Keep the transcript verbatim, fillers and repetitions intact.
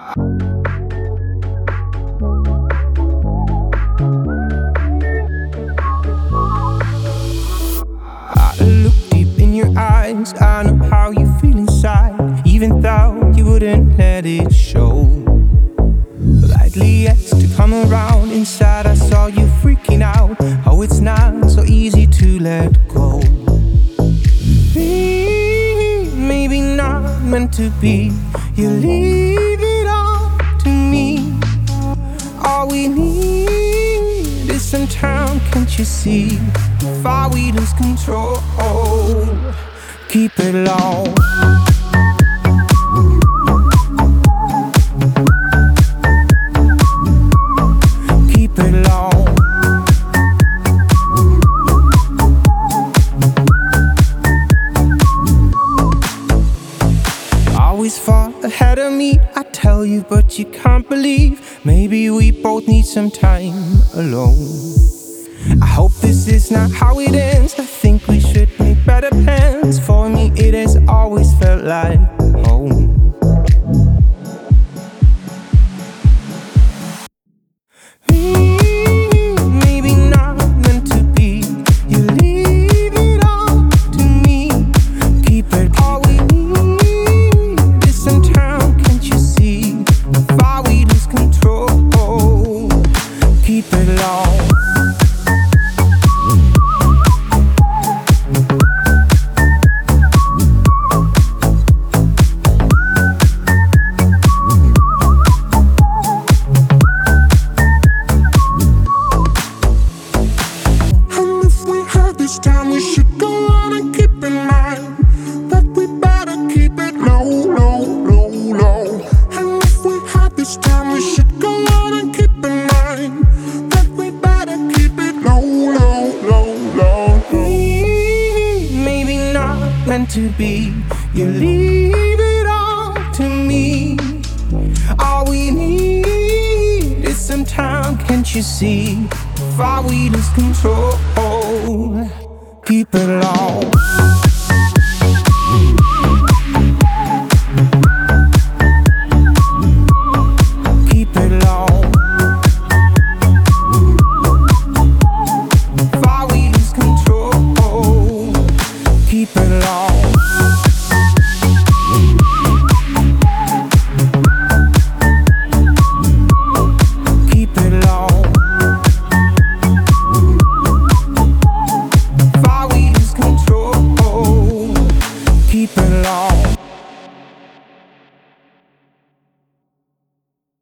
I look deep in your eyes, I know how you feel inside, even though you wouldn't let it show. Politely asked to come around, inside I saw you freaking out. Oh, it's not so easy to let go. Maybe not meant to be, you leave it all to me. All we need is some time, can't you see? Before we lose control, keep it low. Keep it low. Always far ahead of me, I tell you, but you can't believe. Maybe we both need some time alone. I hope this is not how it ends. I think we should make better plans. For me it has always felt like home. Maybe not meant to be, you leave it all to me. Keep it, all we need is some time, can't you see? Before we lose control, keep it low. This time we should go on and keep in mind that we better keep it low, low, low, low. And if we had this time, we should go on and keep in mind that we better keep it low, low, low, low, low. Maybe not meant to be, you leave it all to me. All we need is some time, can't you see? Before we lose control, keep it low.